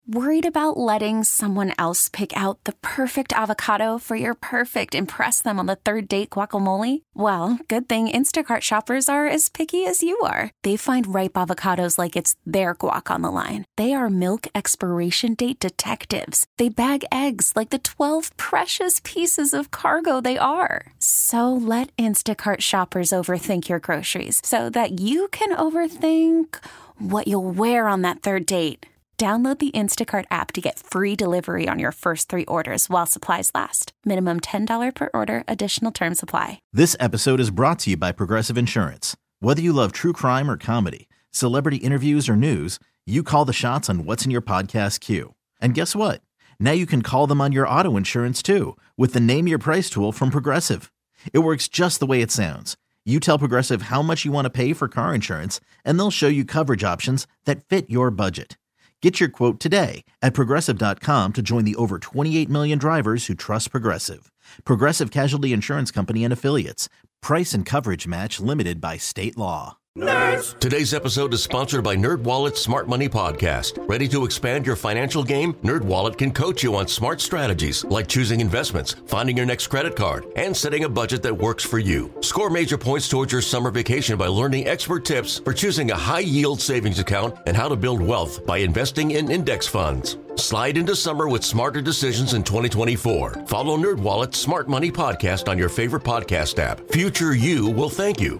Worried about letting someone else pick out the perfect avocado for your perfect impress them on the third date guacamole? Well, good thing Instacart shoppers are as picky as you are. They find ripe avocados like it's their guac on the line. They are milk expiration date detectives. They bag eggs like the 12 precious pieces of cargo they are. So let Instacart shoppers overthink your groceries so that you can overthink what you'll wear on that third date. Download the Instacart app to get free delivery on your first 3 orders while supplies last. Minimum $10 per order. Additional terms apply. This episode is brought to you by Progressive Insurance. Whether you love true crime or comedy, celebrity interviews or news, you call the shots on what's in your podcast queue. And guess what? Now you can call them on your auto insurance too with the Name Your Price tool from Progressive. It works just the way it sounds. You tell Progressive how much you want to pay for car insurance, and they'll show you coverage options that fit your budget. Get your quote today at Progressive.com to join the over 28 million drivers who trust Progressive. Progressive Casualty Insurance Company and Affiliates. Price and coverage match limited by state law. Nerds! Today's episode is sponsored by NerdWallet's Smart Money Podcast. Ready to expand your financial game? NerdWallet can coach you on smart strategies like choosing investments, finding your next credit card, and setting a budget that works for you. Score major points towards your summer vacation by learning expert tips for choosing a high-yield savings account and how to build wealth by investing in index funds. Slide into summer with smarter decisions in 2024. Follow NerdWallet's Smart Money Podcast on your favorite podcast app. Future you will thank you.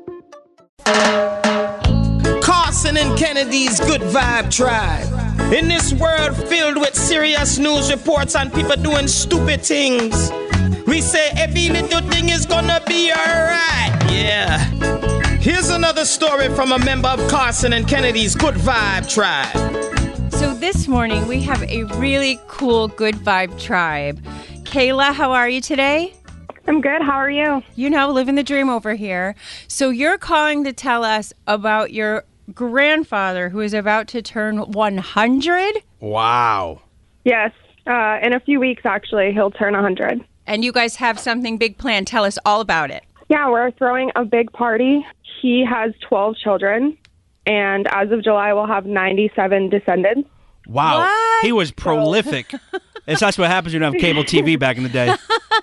Carson and Kennedy's Good Vibe Tribe. In this world filled with serious news reports and people doing stupid things, we say every little thing is gonna be alright. Yeah. Here's another story from a member of Carson and Kennedy's Good Vibe Tribe. So this morning we have a really cool Good Vibe Tribe. Kayla, how are you today? I'm good. How are you? You know, living the dream over here. So you're calling to tell us about your grandfather who is about to turn 100? Wow. Yes. In a few weeks, actually, he'll turn 100. And you guys have something big planned. Tell us all about it. Yeah, we're throwing a big party. He has 12 children, and as of July, we'll have 97 descendants. Wow. What? He was prolific. That's what happens when you have cable TV back in the day.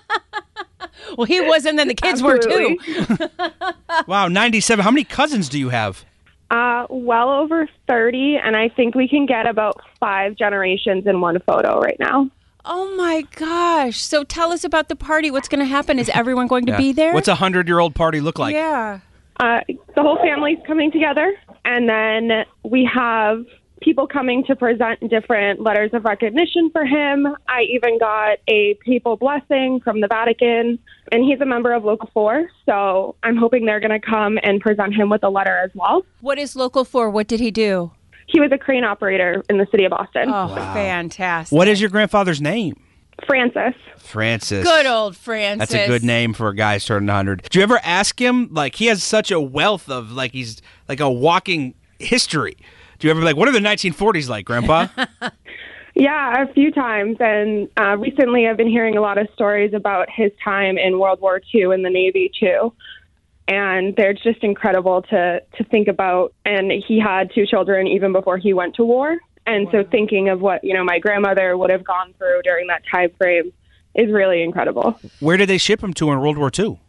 Well, he was, and then the kids Absolutely. were too. Wow, 97. How many cousins do you have? Well over 30, and I think we can get about 5 generations in one photo right now. Oh, my gosh. So tell us about the party. What's going to happen? Is everyone going to be there? What's a 100-year-old party look like? Yeah. The whole family's coming together, and then we have people coming to present different letters of recognition for him. I even got a papal blessing from the Vatican, and he's a member of Local 4, so I'm hoping they're going to come and present him with a letter as well. What is Local 4? What did he do? He was a crane operator in the city of Boston. Oh, wow. Fantastic. What is your grandfather's name? Francis. Francis. Good old Francis. That's a good name for a guy turning 100. Did you ever ask him? Like, he has such a wealth of, like, he's like a walking history. Do you ever be like, what are the 1940s like, Grandpa? Yeah, a few times. And recently I've been hearing a lot of stories about his time in World War II in the Navy, too. And they're just incredible to think about. And he had 2 children even before he went to war. And so thinking of what, my grandmother would have gone through during that time frame is really incredible. Where did they ship him to in World War II?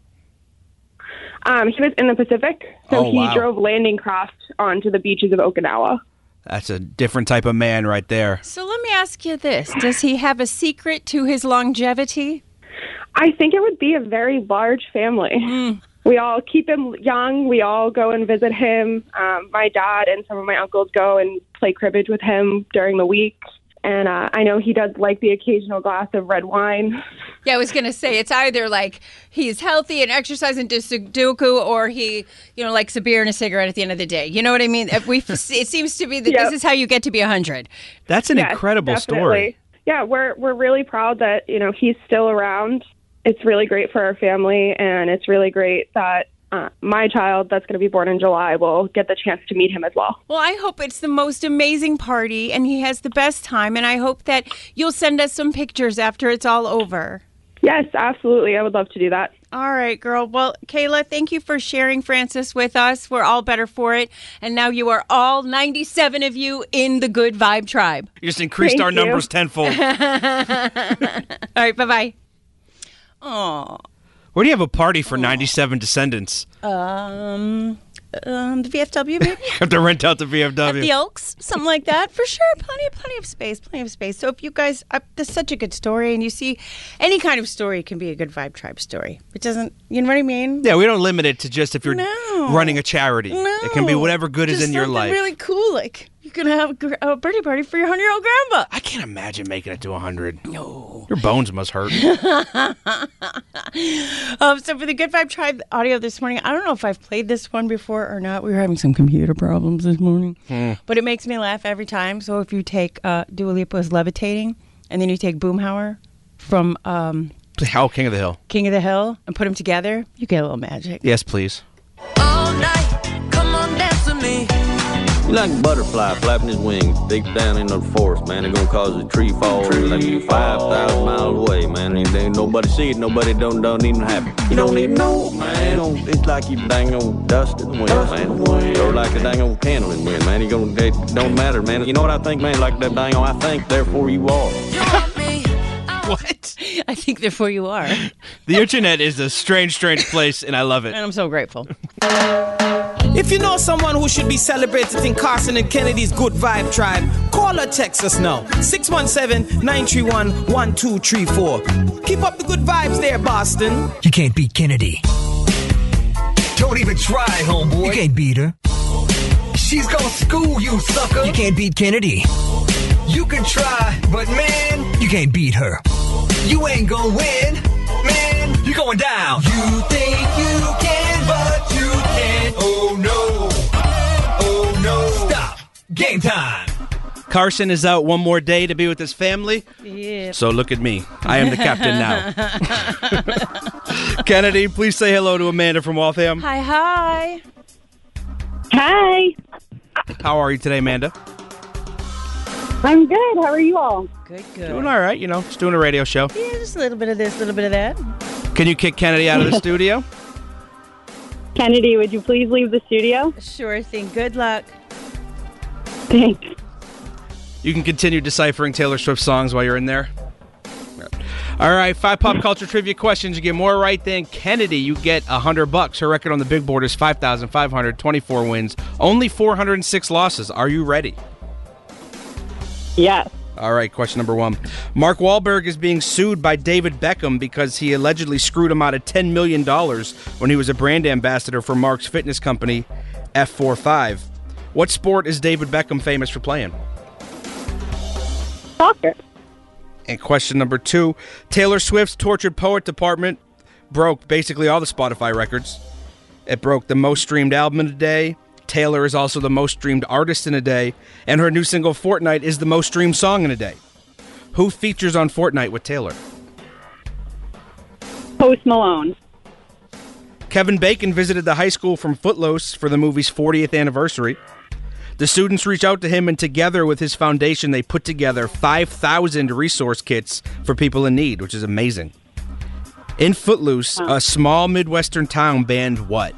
He was in the Pacific, so Oh, he wow. drove landing craft onto the beaches of Okinawa. That's a different type of man right there. So let me ask you this. Does he have a secret to his longevity? I think it would be a very large family. We all keep him young. We all go and visit him. My dad and some of my uncles go and play cribbage with him during the week. And I know he does like the occasional glass of red wine. Yeah, I was going to say, it's either like he's healthy and exercising to Sudoku, or he, likes a beer and a cigarette at the end of the day. You know what I mean? It seems to be that This is how you get to be 100. That's an Yes, incredible definitely. story. Yeah, we're really proud that, he's still around. It's really great for our family, and it's really great that my child that's going to be born in July will get the chance to meet him as well. Well, I hope it's the most amazing party and he has the best time, and I hope that you'll send us some pictures after it's all over. Yes, absolutely. I would love to do that. All right, girl. Well, Kayla, thank you for sharing Francis with us. We're all better for it. And now you are all 97 of you in the Good Vibe Tribe. You just increased our numbers tenfold. All right, bye-bye. Aw. Where do you have a party for 97 descendants? The VFW, maybe? Have to rent out the VFW. At the Elks, something like that, for sure. Plenty of space. So if you guys, this is such a good story, and you see, any kind of story can be a Good Vibe Tribe story. It doesn't, you know what I mean? Yeah, we don't limit it to just if you're running a charity. No. It can be whatever good is in your life. Really cool, like you can have a birthday party for your 100-year-old grandma. I can't imagine making it to 100. No. Your bones must hurt. So for the Good Vibe Tribe audio this morning, I don't know if I've played this one before or not. We were having some computer problems this morning. But it makes me laugh every time. So if you take Dua Lipa's Levitating, and then you take Boomhauer from King of the Hill. King of the Hill, and put them together, you get a little magic. Yes, please. All night, come on, dance with me. You like a butterfly flapping his wings deep down in the forest, man. They're gonna cause a tree fall like you 5,000 miles away, man. Ain't nobody see it, nobody don't even happen. You don't even know, man. It's like you dang on dust in the wind, man. Or like a dang on candle in the wind, man. It don't matter, man. You know what I think, man? Like that dang on I think, therefore you are. You want me? What? I think therefore you are. The internet is a strange place, and I love it. And I'm so grateful. If you know someone who should be celebrated in Carson and Kennedy's Good Vibe Tribe, call or text us now. 617-931-1234. Keep up the good vibes there, Boston. You can't beat Kennedy. Don't even try, homeboy. You can't beat her. She's gonna school you, sucker. You can't beat Kennedy. You can try, but man, you can't beat her. You ain't gonna win, man. You're going down. You think you can, but you can't. Oh no. Oh no. Stop. Game time. Carson is out one more day to be with his family. Yeah. So look at me. I am the captain now. Kennedy, please say hello to Amanda from Waltham. Hi. Hi. How are you today, Amanda? I'm good. How are you all? Good. Doing all right, just doing a radio show. Yeah, just a little bit of this, a little bit of that. Can you kick Kennedy out of the studio? Kennedy, would you please leave the studio? Sure thing. Good luck. Thanks. You can continue deciphering Taylor Swift songs while you're in there. All right, 5 pop culture trivia questions. You get more right than Kennedy. You get $100. Her record on the big board is 5,524 wins, only 406 losses. Are you ready? Yes. All right, question number 1. Mark Wahlberg is being sued by David Beckham because he allegedly screwed him out of $10 million when he was a brand ambassador for Mark's fitness company, F45. What sport is David Beckham famous for playing? Soccer. And question number 2, Taylor Swift's Tortured Poet department broke basically all the Spotify records. It broke the most streamed album in a day. Taylor is also the most streamed artist in a day. And her new single, Fortnite, is the most streamed song in a day. Who features on Fortnite with Taylor? Post Malone. Kevin Bacon visited the high school from Footloose for the movie's 40th anniversary. The students reached out to him, and together with his foundation, they put together 5,000 resource kits for people in need, which is amazing. In Footloose, a small Midwestern town banned what?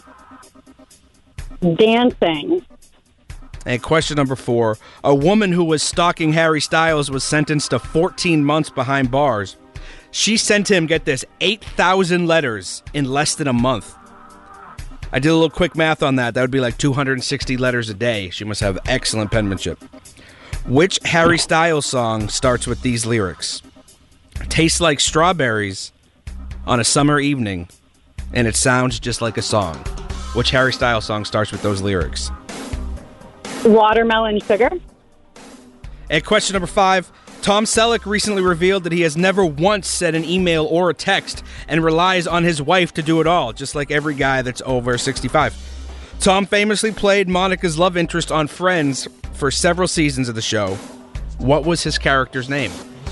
Dancing. And question number 4, a woman who was stalking Harry Styles was sentenced to 14 months behind bars. She sent him, get this, 8,000 letters in less than a month. I did a little quick math on that. That would be like 260 letters a day. She must have excellent penmanship. Which Harry Styles song starts with these lyrics? Tastes like strawberries on a summer evening, and it sounds just like a song. Which Harry Styles song starts with those lyrics? Watermelon Sugar. And question number 5, Tom Selleck recently revealed that he has never once sent an email or a text and relies on his wife to do it all, just like every guy that's over 65. Tom famously played Monica's love interest on Friends for several seasons of the show. What was his character's name?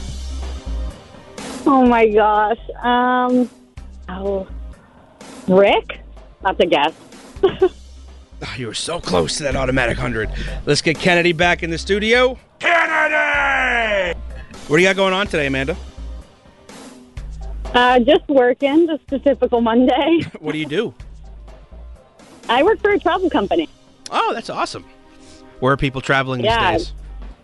Oh my gosh. Rick? That's a guess. Oh, you were so close to that automatic 100. Let's get Kennedy back in the studio. Kennedy! What do you got going on today, Amanda? Just working, just a typical Monday. What do you do? I work for a travel company. Oh, that's awesome. Where are people traveling these days?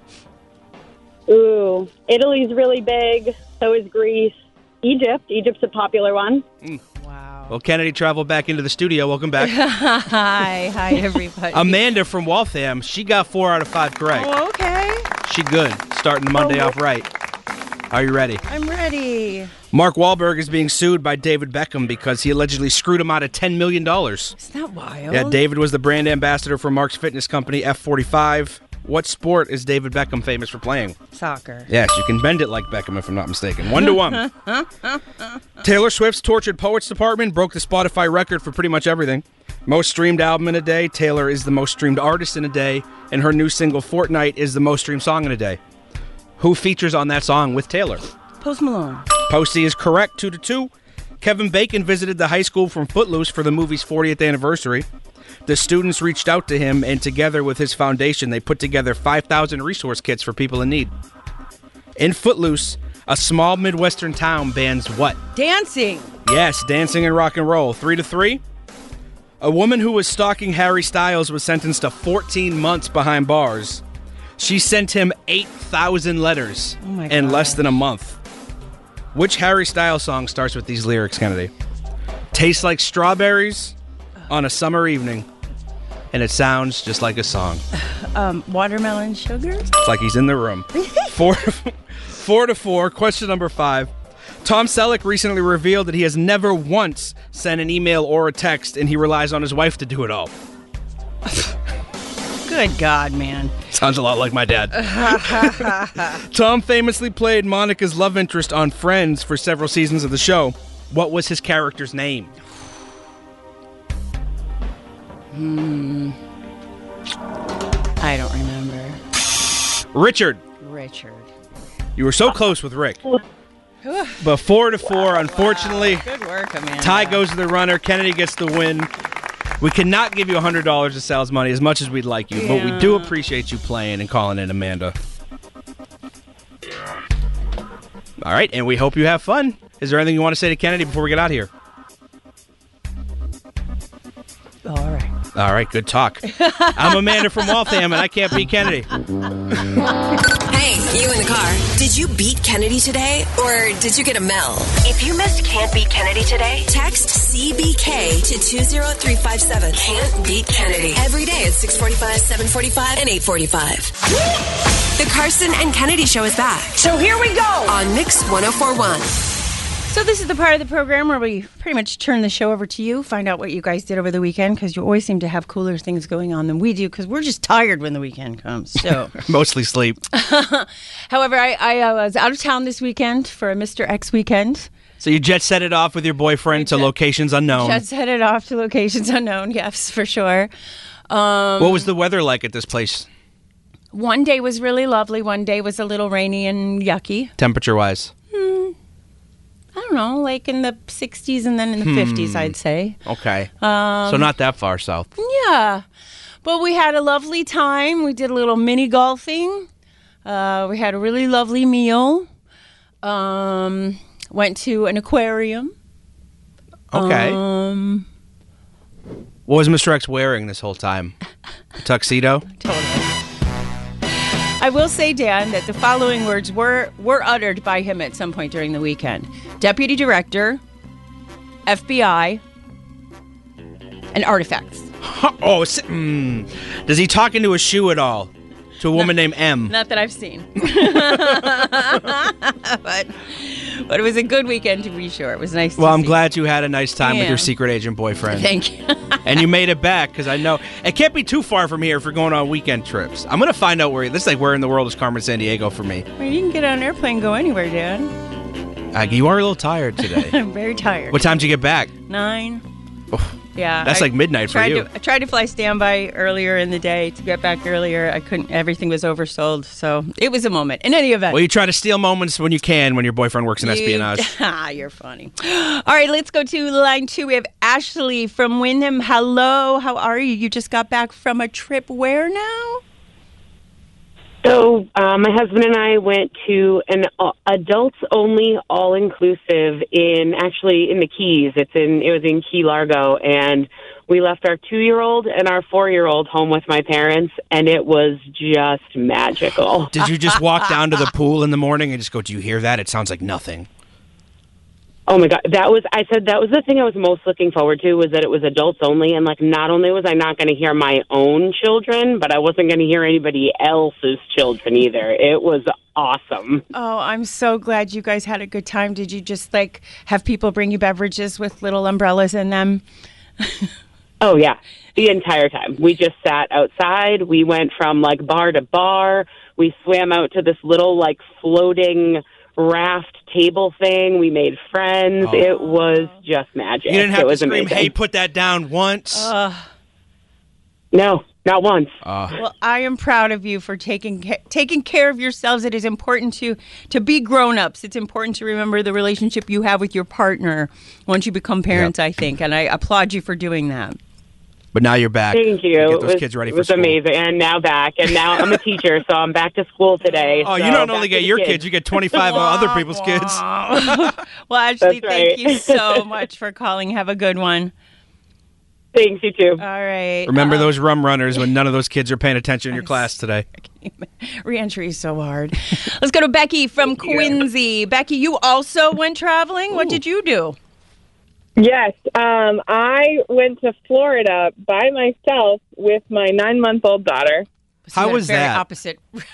Ooh, Italy's really big. So is Greece. Egypt. Egypt's a popular one. Wow. Well, Kennedy traveled back into the studio. Welcome back. Hi, everybody. Amanda from Waltham, she got 4 out of 5 correct. Oh, okay. She good. Starting the Monday off right. Are you ready? I'm ready. Mark Wahlberg is being sued by David Beckham because he allegedly screwed him out of $10 million. Isn't that wild? Yeah, David was the brand ambassador for Mark's fitness company, F45. What sport is David Beckham famous for playing? Soccer. Yes, you can bend it like Beckham if I'm not mistaken. 1-1. Taylor Swift's Tortured Poets Department broke the Spotify record for pretty much everything. Most streamed album in a day. Taylor is the most streamed artist in a day. And her new single, Fortnite, is the most streamed song in a day. Who features on that song with Taylor? Post Malone. Posty is correct, 2-2. Kevin Bacon visited the high school from Footloose for the movie's 40th anniversary. The students reached out to him, and together with his foundation, they put together 5,000 resource kits for people in need. In Footloose, a small Midwestern town bans what? Dancing. Yes, dancing and rock and roll. 3-3. A woman who was stalking Harry Styles was sentenced to 14 months behind bars. She sent him 8,000 letters in less than a month. Which Harry Styles song starts with these lyrics, Kennedy? Tastes like strawberries on a summer evening, and it sounds just like a song. Watermelon sugar? It's like he's in the room. 4-4. Question number 5. Tom Selleck recently revealed that he has never once sent an email or a text, and he relies on his wife to do it all. Good God, man. Sounds a lot like my dad. Tom famously played Monica's love interest on Friends for several seasons of the show. What was his character's name? I don't remember. Richard. You were so close with Rick. But 4-4, unfortunately. Good work, Amanda. Tie goes to the runner. Kennedy gets the win. We cannot give you $100 of sales money as much as we'd like you, but we do appreciate you playing and calling in, Amanda. All right, and we hope you have fun. Is there anything you want to say to Kennedy before we get out of here? All right, good talk. I'm Amanda from Waltham, and I can't beat Kennedy. Hey, you in the car. Did you beat Kennedy today, or did you get a Mel? If you missed Can't Beat Kennedy today, text CBK to 20357. Can't Beat Kennedy. Every day at 6:45, 7:45, and 8:45. The Carson and Kennedy Show is back. So here we go. On Mix 104.1. So this is the part of the program where we pretty much turn the show over to you, find out what you guys did over the weekend, because you always seem to have cooler things going on than we do, because we're just tired when the weekend comes. So mostly sleep. However, I was out of town this weekend for a Mr. X weekend. So you jet set it off with your boyfriend to locations unknown. Jet set it off to locations unknown, yes, for sure. What was the weather like at this place? One day was really lovely. One day was a little rainy and yucky. Temperature-wise? I don't know, like in the 60s and then in the 50s, I'd say. Okay. So not that far south. Yeah. But we had a lovely time. We did a little mini golfing. We had a really lovely meal. Went to an aquarium. Okay. What was Mr. X wearing this whole time? A tuxedo? Totally. I will say, Dan, that the following words were uttered by him at some point during the weekend. Deputy Director, FBI, and artifacts. Oh, does he talk into a shoe at all? To a woman named M? Not that I've seen. But it was a good weekend to be sure. It was nice to see. Well, I'm glad you had a nice time with your secret agent boyfriend. Thank you. And you made it back, because I know it can't be too far from here if we're going on weekend trips. I'm going to find out this is like where in the world is Carmen Sandiego for me. Well, you can get on an airplane and go anywhere, Dan. You are a little tired today. I'm very tired. What time did you get back? 9. Oh, yeah. That's like midnight for you. I tried to fly standby earlier in the day to get back earlier. I couldn't. Everything was oversold, so it was a moment. In any event. Well, you try to steal moments when you can when your boyfriend works in espionage. You're funny. All right, let's go to line 2. We have Ashley from Wyndham. Hello, how are you? You just got back from a trip where now? So my husband and I went to an adults-only, all-inclusive in the Keys. It was in Key Largo, and we left our 2-year-old and our 4-year-old home with my parents, and it was just magical. Did you just walk down to the pool in the morning and just go, do you hear that? It sounds like nothing. Oh my God, that was the thing I was most looking forward to, was that it was adults only, and not only was I not going to hear my own children, but I wasn't going to hear anybody else's children either. It was awesome. Oh, I'm so glad you guys had a good time. Did you just have people bring you beverages with little umbrellas in them? Oh yeah, the entire time. We just sat outside. We went from bar to bar. We swam out to this little floating raft table thing. We made friends. Oh. It was just magic. You didn't have to scream, amazing. Hey, put that down once? No, not once. Well, I am proud of you for taking care of yourselves. It is important to be grown-ups. It's important to remember the relationship you have with your partner once you become parents, I think. And I applaud you for doing that. But now you're back. Thank you. Get those kids ready for school. It was amazing. And now back. And now I'm a teacher, so I'm back to school today. Oh, so you don't only get your kids. You get 25 other people's kids. Well, Ashley, thank you so much for calling. Have a good one. Thanks, you too. All right. Remember those rum runners when none of those kids are paying attention in your class today. Re-entry is so hard. Let's go to Becky from Quincy. Becky, you also went traveling. What did you do? Yes, I went to Florida by myself with my 9-month-old daughter. So how was that? Opposite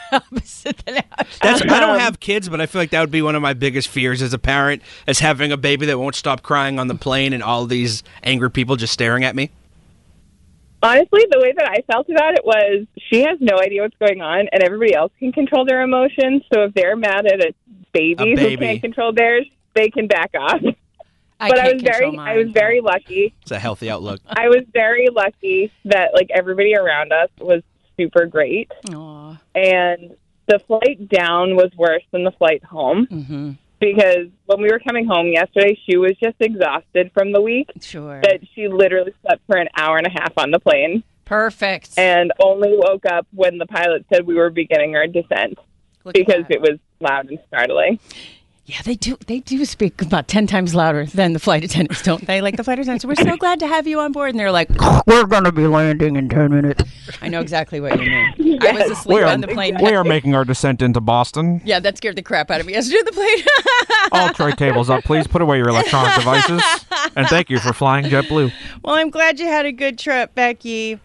than I don't have kids, but I feel like that would be one of my biggest fears as a parent, as having a baby that won't stop crying on the plane and all these angry people just staring at me. Honestly, the way that I felt about it was she has no idea what's going on, and everybody else can control their emotions. So if they're mad at a baby who can't control theirs, they can back off. I was very lucky. It's a healthy outlook. I was very lucky that everybody around us was super great. Aww. And the flight down was worse than the flight home because when we were coming home yesterday, she was just exhausted from the week. Sure. That she literally slept for an hour and a half on the plane. Perfect. And only woke up when the pilot said we were beginning our descent because it was loud and startling. Yeah, they do speak about 10 times louder than the flight attendants, don't they? The flight attendants, we're so glad to have you on board. And they're like, we're going to be landing in 10 minutes. I know exactly what you mean. I was asleep on the plane. We are making our descent into Boston. Yeah, that scared the crap out of me yesterday on the plane. All tray tables up, please. Put away your electronic devices. And thank you for flying JetBlue. Well, I'm glad you had a good trip, Becky.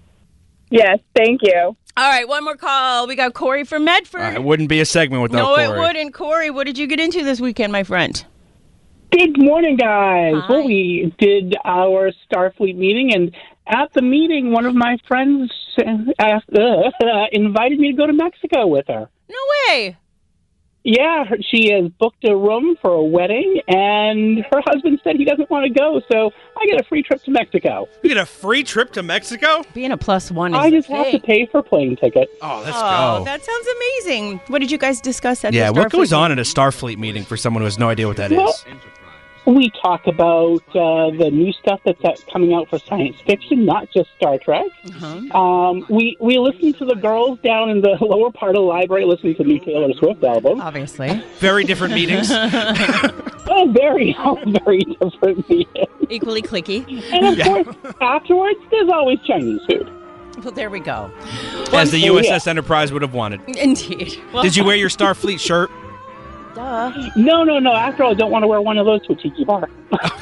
Yes, thank you. All right, one more call. We got Corey from Medford. It wouldn't be a segment without Corey. No, it wouldn't. Corey, what did you get into this weekend, my friend? Good morning, guys. Hi. Well, we did our Starfleet meeting, and at the meeting, one of my friends invited me to go to Mexico with her. No way. Yeah, she has booked a room for a wedding, and her husband said he doesn't want to go, so I get a free trip to Mexico. You get a free trip to Mexico? Being a +1 is I just have to pay for plane ticket. Oh, let's go. That sounds amazing. What did you guys discuss at the Yeah, what Starfleet goes on meeting? at a Starfleet meeting for someone who has no idea what that is? We talk about the new stuff that's coming out for science fiction, not just Star Trek. We listen to the girls down in the lower part of the library listening to new Taylor Swift album. Obviously. Very different meetings. Very different meetings. Equally clicky. And of course, afterwards, there's always Chinese food. Well, there we go. As the USS Enterprise would have wanted. Indeed. Well, Did you wear your Starfleet shirt? Duh. No. After all, I don't want to wear one of those to a tiki bar.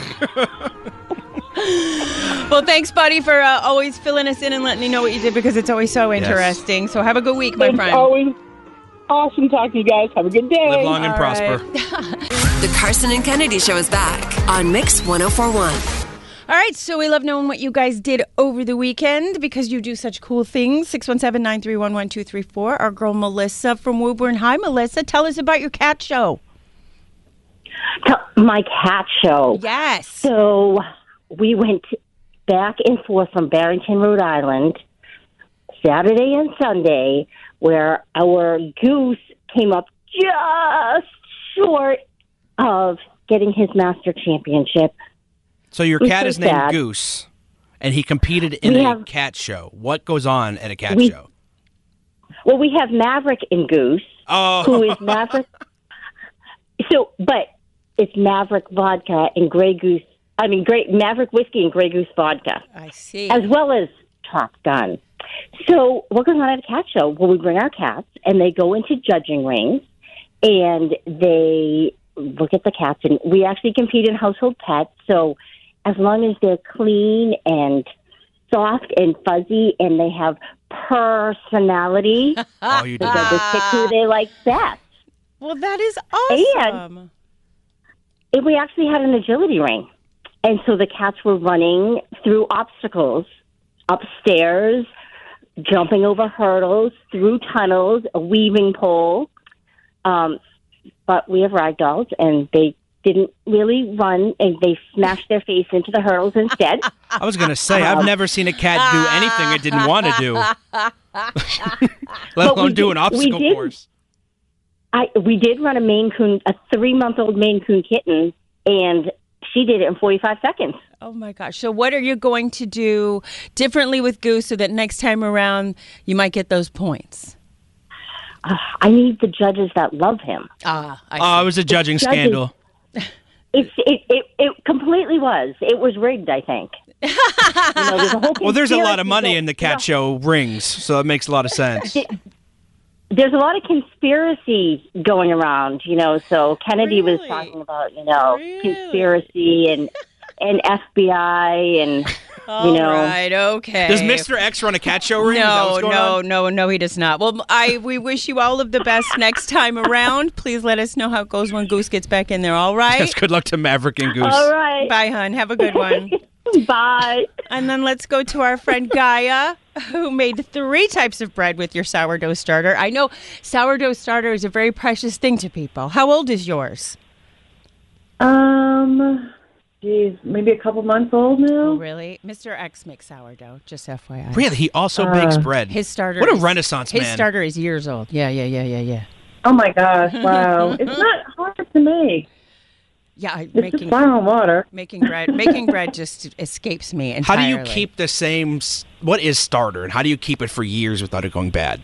Well, thanks, buddy, for always filling us in and letting me know what you did because it's always so interesting. Yes. So have a good week, my friend. Always awesome talking to you guys. Have a good day. Live long and prosper. The Carson and Kennedy Show is back on Mix 104.1. All right, so we love knowing what you guys did over the weekend because you do such cool things. 617-931-1234. Our girl Melissa from Woburn. Hi, Melissa. Tell us about your cat show. My cat show. Yes. So we went back and forth from Barrington, Rhode Island, Saturday and Sunday, where our goose came up just short of getting his master championship. So your cat is named Goose, and he competed in a cat show. What goes on at a cat show? Well, we have Maverick and Goose, who is Maverick. So, but it's Maverick vodka and Maverick whiskey and Grey Goose vodka. I see. As well as Top Gun. So we're going on at a cat show where we bring our cats, and they go into judging rings, and they look at the cats, and we actually compete in household pets. So as long as they're clean and soft and fuzzy, and they have personality, you the judges pick who they like best. Well, that is awesome. And we actually had an agility ring. And so the cats were running through obstacles, upstairs, jumping over hurdles, through tunnels, a weaving pole. But we have rag dolls, and they didn't really run, and they smashed their face into the hurdles instead. I was going to say, I've never seen a cat do anything it didn't want to do. Let alone do an obstacle course. We did run a 3-month-old Maine Coon kitten, and she did it in 45 seconds. Oh, my gosh. So what are you going to do differently with Goose so that next time around you might get those points? I need the judges that love him. It was a judging scandal. It completely was. It was rigged, I think. There's a whole there's a lot of money in the cat show rings, so it makes a lot of sense. There's a lot of conspiracy going around, so Kennedy was talking about, conspiracy and FBI and, All right, okay. Does Mr. X run a cat show ring? No, he does not. Well, we wish you all of the best next time around. Please let us know how it goes when Goose gets back in there, all right? Yes, good luck to Maverick and Goose. All right. Bye, hon. Have a good one. Bye. And then let's go to our friend Gaia, who made 3 types of bread with your sourdough starter. I know sourdough starter is a very precious thing to people. How old is yours? Maybe a couple months old now. Oh, really? Mr. X makes sourdough, just FYI. Really? He also bakes bread. His starter. What a renaissance man. His starter is years old. Yeah. Oh, my gosh. Wow. It's not hard to make. Yeah, it's just flour and water. Making bread just escapes me entirely. How do you keep the same? What is starter, and how do you keep it for years without it going bad?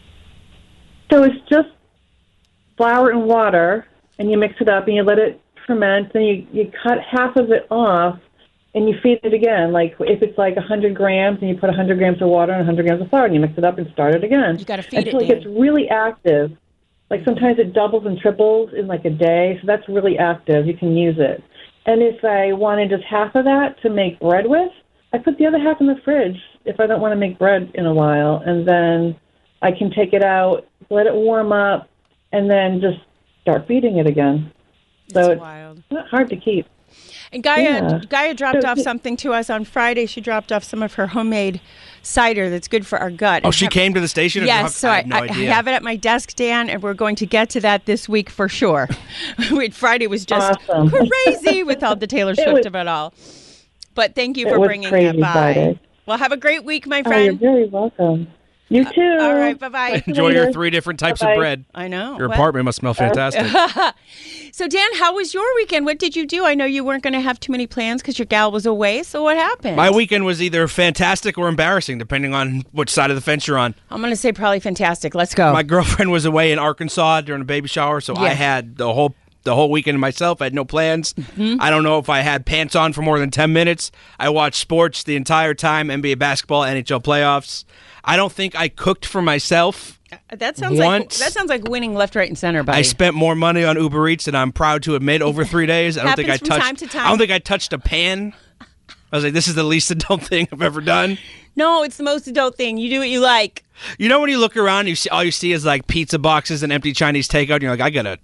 So it's just flour and water, and you mix it up, and you let it ferment. Then you cut half of it off, and you feed it again. Like if it's like 100 grams, and you put 100 grams of water and 100 grams of flour, and you mix it up and start it again. You got to feed until it. Until it gets really active. Like sometimes it doubles and triples in like a day, so that's really active. You can use it. And if I wanted just half of that to make bread with, I put the other half in the fridge if I don't want to make bread in a while. And then I can take it out, let it warm up, and then just start feeding it again. So it's not hard to keep. And Gaia dropped off something to us on Friday. She dropped off some of her homemade cider that's good for our gut. Oh, she came to the station? Yes, so I have it at my desk, Dan, and we're going to get to that this week for sure. Friday was just crazy with all the Taylor Swift of it all. But thank you for bringing that by. Friday. Well, have a great week, my friend. You're very welcome. You too. All right, bye-bye. Enjoy your 3 different types of bread. I know. Your apartment must smell fantastic. So, Dan, how was your weekend? What did you do? I know you weren't going to have too many plans because your gal was away, so what happened? My weekend was either fantastic or embarrassing, depending on which side of the fence you're on. I'm going to say probably fantastic. Let's go. My girlfriend was away in Arkansas during a baby shower, so I had the whole weekend to myself. I had no plans. Mm-hmm. I don't know if I had pants on for more than 10 minutes. I watched sports the entire time, NBA basketball, NHL playoffs. I don't think I cooked for myself. That sounds like winning left, right, and center, buddy. I spent more money on Uber Eats than I'm proud to admit over 3 days. I don't think I touched. Time to time. I don't think I touched a pan. I was like, this is the least adult thing I've ever done. No, it's the most adult thing. You do what you like. You know when you look around, all you see is like pizza boxes and empty Chinese takeout. And you're like, I gotta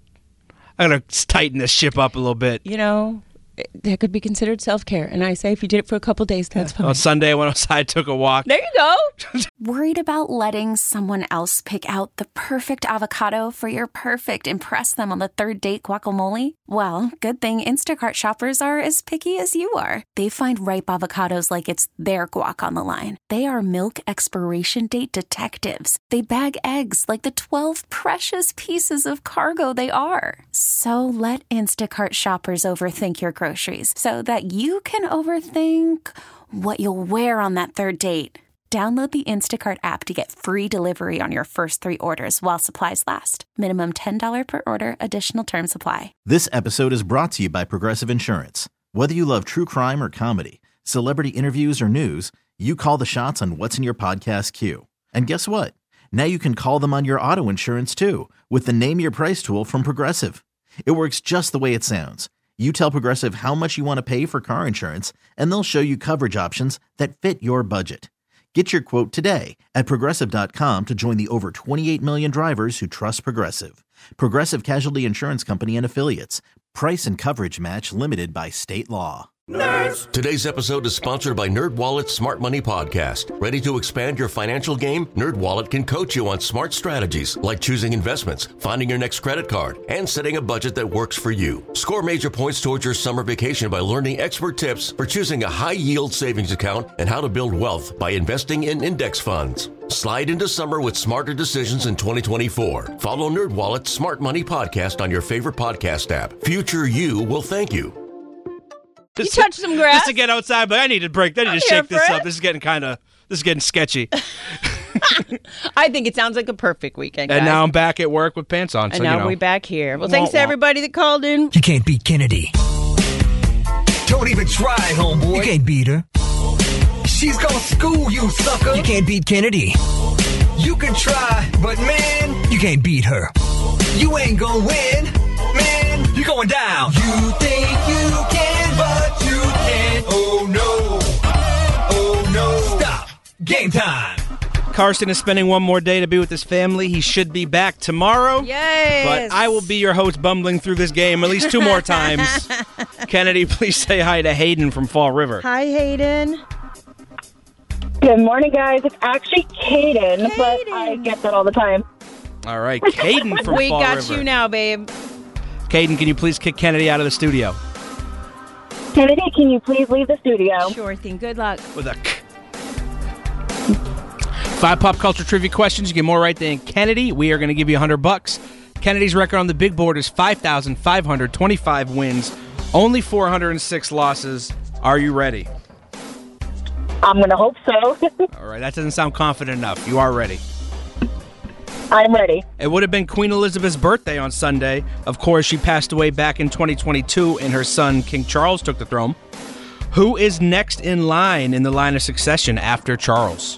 tighten this ship up a little bit. You know, that could be considered self-care. And I say if you did it for a couple days, that's fine. On Sunday, I went outside, took a walk. There you go. Worried about letting someone else pick out the perfect avocado for your perfect impress them on the third date guacamole? Well, good thing Instacart shoppers are as picky as you are. They find ripe avocados like it's their guac on the line. They are milk expiration date detectives. They bag eggs like the 12 precious pieces of cargo they are. So let Instacart shoppers overthink your groceries so that you can overthink what you'll wear on that third date. Download the Instacart app to get free delivery on your first 3 orders while supplies last. Minimum $10 per order. Additional terms apply. This episode is brought to you by Progressive Insurance. Whether you love true crime or comedy, celebrity interviews or news, you call the shots on what's in your podcast queue. And guess what? Now you can call them on your auto insurance too with the Name Your Price tool from Progressive. It works just the way it sounds. You tell Progressive how much you want to pay for car insurance, and they'll show you coverage options that fit your budget. Get your quote today at Progressive.com to join the over 28 million drivers who trust Progressive. Progressive Casualty Insurance Company and Affiliates. Price and coverage match limited by state law. Nerds! Today's episode is sponsored by NerdWallet's Smart Money Podcast. Ready to expand your financial game? NerdWallet can coach you on smart strategies like choosing investments, finding your next credit card, and setting a budget that works for you. Score major points towards your summer vacation by learning expert tips for choosing a high-yield savings account and how to build wealth by investing in index funds. Slide into summer with smarter decisions in 2024. Follow NerdWallet's Smart Money Podcast on your favorite podcast app. Future you will thank you. You touched some grass. Just to get outside, but I need to break. I need to shake this up. This is getting sketchy. I think it sounds like a perfect weekend, guys. And now I'm back at work with pants on. And so, now we're back here. Well, thanks to everybody that called in. You can't beat Kennedy. Don't even try, homeboy. You can't beat her. She's gonna school you, sucker. You can't beat Kennedy. You can try, but man, you can't beat her. You ain't gonna win. Man, you're going down. You think you can, but you can't. Oh no. Oh no. Stop. Game time. Carson is spending one more day to be with his family. He should be back tomorrow. Yes. But I will be your host bumbling through this game at least 2 more times. Kennedy, please say hi to Hayden from Fall River. Hi, Hayden. Good morning, guys. It's actually Caden, but I get that all the time. All right, Caden from Fall River. We got you now, babe. Caden, can you please kick Kennedy out of the studio? Kennedy, can you please leave the studio? Sure thing. Good luck. With a 5 pop culture trivia questions. You get more right than Kennedy. We are going to give you $100. Kennedy's record on the big board is 5,525 wins, only 406 losses. Are you ready? I'm going to hope so. All right, that doesn't sound confident enough. You are ready. I'm ready. It would have been Queen Elizabeth's birthday on Sunday. Of course, she passed away back in 2022, and her son, King Charles, took the throne. Who is next in the line of succession after Charles?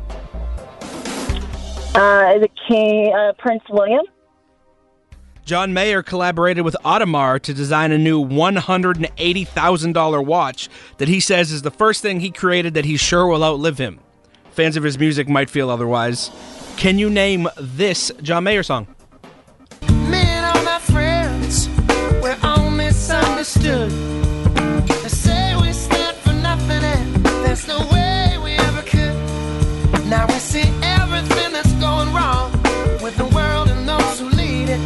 Is it King Prince William? John Mayer collaborated with Audemars to design a new $180,000 watch that he says is the first thing he created that he's sure will outlive him. Fans of his music might feel otherwise. Can you name this John Mayer song? Me and all my friends, we're all misunderstood. They say we stand for nothing and there's no way we ever could. Now we see everything that's going wrong with the world and those who lead it.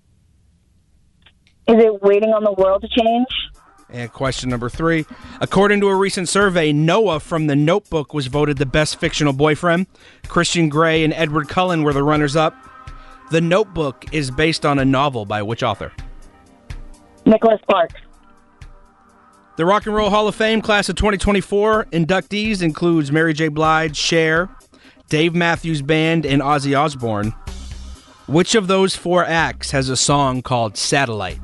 Is it Waiting on the World to Change? And question number 3. According to a recent survey, Noah from The Notebook was voted the best fictional boyfriend. Christian Grey and Edward Cullen were the runners-up. The Notebook is based on a novel by which author? Nicholas Sparks. The Rock and Roll Hall of Fame class of 2024 inductees includes Mary J. Blige, Cher, Dave Matthews Band, and Ozzy Osbourne. Which of those 4 acts has a song called Satellite?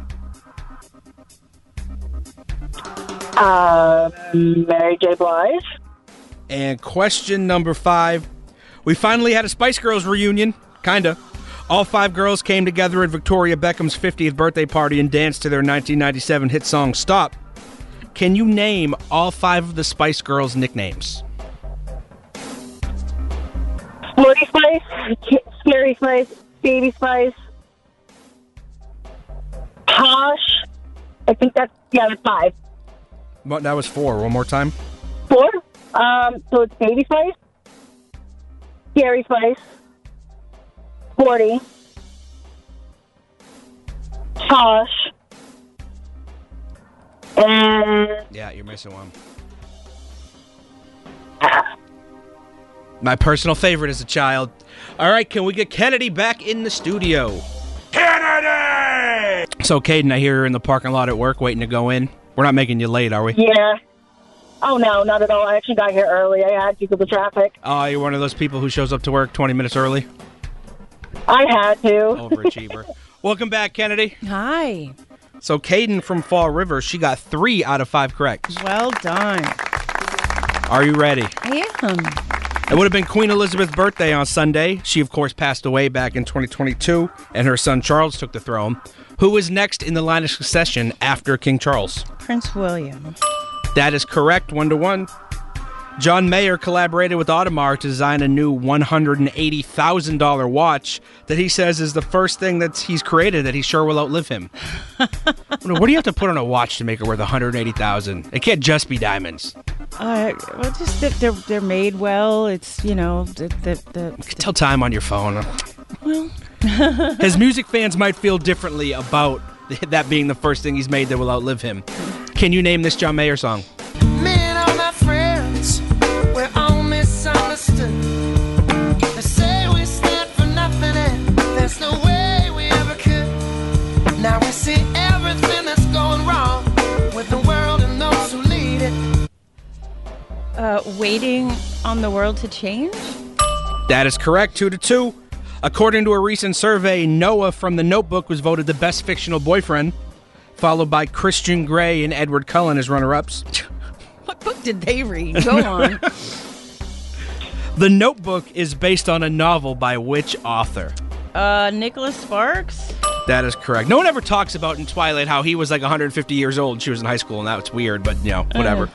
Mary J. Blige. And question number 5. We finally had a Spice Girls reunion. Kinda. All 5 girls came together at Victoria Beckham's 50th birthday party and danced to their 1997 hit song, Stop. Can you name all 5 of the Spice Girls' nicknames? Sporty Spice, Scary Spice, Baby Spice, Posh. I think that's 5. Well, that was 4. One more time. 4? So it's Baby Spice, Scary Spice, Sporty, Posh, and... Yeah, you're missing one. My personal favorite as a child. All right, can we get Kennedy back in the studio? Kennedy! So, Caden, I hear you're in the parking lot at work waiting to go in. We're not making you late, are we? Yeah. Oh, no, not at all. I actually got here early. I had to because of the traffic. Oh, you're one of those people who shows up to work 20 minutes early? I had to. Overachiever. Welcome back, Kennedy. Hi. So Caden from Fall River, she got 3 out of 5 correct. Well done. Are you ready? I am. It would have been Queen Elizabeth's birthday on Sunday. She, of course, passed away back in 2022, and her son Charles took the throne. Who is next in the line of succession after King Charles? Prince William. That is correct, 1-1. John Mayer collaborated with Audemars to design a new $180,000 watch that he says is the first thing that he's created that he's sure will outlive him. What do you have to put on a watch to make it worth $180,000? It can't just be diamonds. Well, just that they're made well. It's, you know, You can tell time on your phone. Well, his music fans might feel differently about that being the first thing he's made that will outlive him. Can you name this John Mayer song? Me and all my friends, we're all misunderstood. They say we stand for nothing and there's no way we ever could. Now we see everything that's going wrong with the world and those who lead it. Waiting on the world to change? That is correct, 2-2. According to a recent survey, Noah from The Notebook was voted the best fictional boyfriend, followed by Christian Grey and Edward Cullen as runner-ups. What book did they read? Go on. The Notebook is based on a novel by which author? Nicholas Sparks? That is correct. No one ever talks about in Twilight how he was like 150 years old and she was in high school, and that's weird, but, you know, whatever.